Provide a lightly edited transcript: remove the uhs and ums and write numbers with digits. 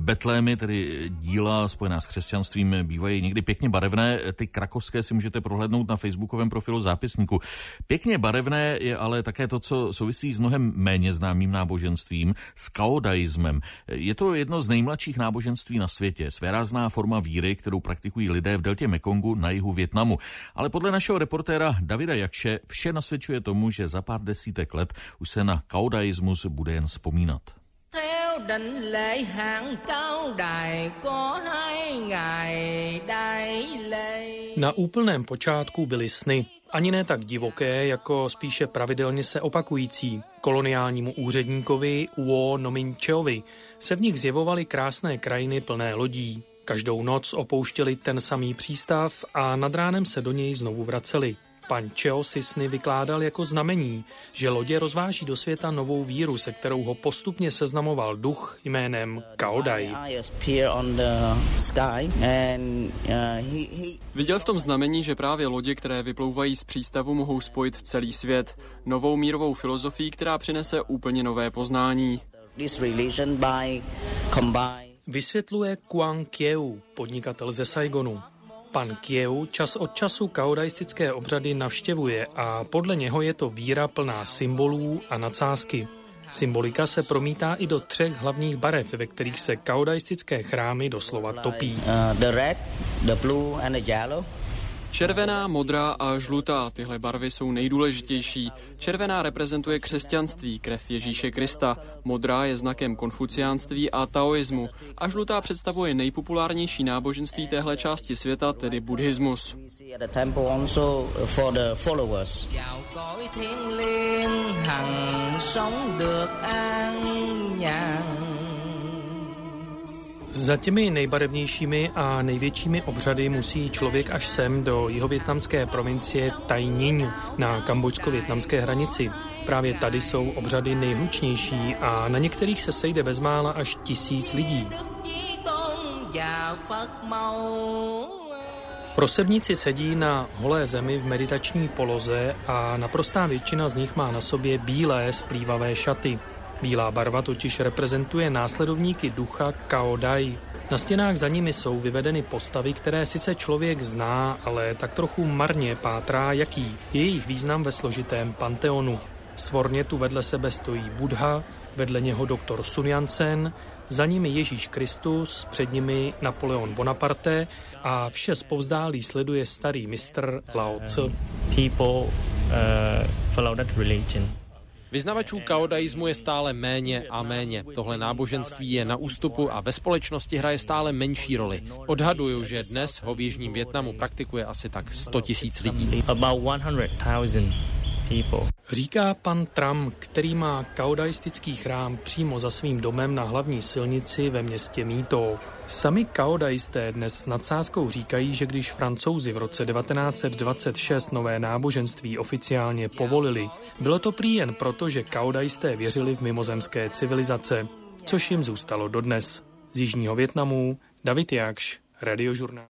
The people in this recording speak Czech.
betlémy, tedy díla spojená s křesťanstvím, bývají někdy pěkně barevné. Ty krakovské si můžete prohlédnout na facebookovém profilu Zápisníku. Pěkně barevné je ale také to, co souvisí s mnohem méně známým náboženstvím, s kaodaismem. Je to jedno z nejmladších náboženství na světě, svérázná forma víry, kterou praktikují lidé v deltě Mekongu na jihu Vietnamu. Ale podle našeho reportéra Davida Jakše vše nasvědčuje tomu, že za pár desítek let už se na kaodaismus bude jen vzpomínat. Na úplném počátku byly sny. Ani ne tak divoké, jako spíše pravidelně se opakující. Koloniálnímu úředníkovi Uo Nomincheovi se v nich zjevovaly krásné krajiny plné lodí. Každou noc opouštěli ten samý přístav a nad ránem se do něj znovu vraceli. Pan Cheo si sny vykládal jako znamení, že lodě rozváží do světa novou víru, se kterou ho postupně seznamoval duch jménem Kaodai. Viděl v tom znamení, že právě lodě, které vyplouvají z přístavu, mohou spojit celý svět. Novou mírovou filozofii, která přinese úplně nové poznání. Vysvětluje Quang Kieu, podnikatel ze Saigonu. Pan Kieu čas od času kaodaistické obřady navštěvuje a podle něho je to víra plná symbolů a nadsázky. Symbolika se promítá i do 3 hlavních barev, ve kterých se kaodaistické chrámy doslova topí. Červená, modrá a žlutá, tyhle barvy jsou nejdůležitější. Červená reprezentuje křesťanství, krev Ježíše Krista, modrá je znakem konfuciánství a taoismu a žlutá představuje nejpopulárnější náboženství téhle části světa, tedy buddhismus. Za těmi nejbarevnějšími a největšími obřady musí člověk až sem do jihovietnamské provincie Tai Ninh na kambodžsko-vietnamské hranici. Právě tady jsou obřady nejhlučnější a na některých se sejde bezmála až 1000 lidí. Prosebníci sedí na holé zemi v meditační poloze a naprostá většina z nich má na sobě bílé splývavé šaty. Bílá barva totiž reprezentuje následovníky ducha Kaodai. Na stěnách za nimi jsou vyvedeny postavy, které sice člověk zná, ale tak trochu marně pátrá, jaký je jejich význam ve složitém panteonu. Svorně tu vedle sebe stojí Buddha, vedle něho doktor Sun Yat-sen, za nimi Ježíš Kristus, před nimi Napoleon Bonaparte a vše zpovzdálí sleduje starý mistr Lao Tse. Vyznavačů kaodaismu je stále méně a méně. Tohle náboženství je na ústupu a ve společnosti hraje stále menší roli. Odhaduju, že dnes ho v jižním Vietnamu praktikuje asi tak 100 000 lidí. Říká pan Tram, který má kaodaistický chrám přímo za svým domem na hlavní silnici ve městě Mito. Sami kaodaisté dnes s nadsázkou říkají, že když Francouzi v roce 1926 nové náboženství oficiálně povolili, bylo to prý jen proto, že kaodaisté věřili v mimozemské civilizace, což jim zůstalo dodnes. Z jižního Vietnamu David Jakš, Radiožurnál.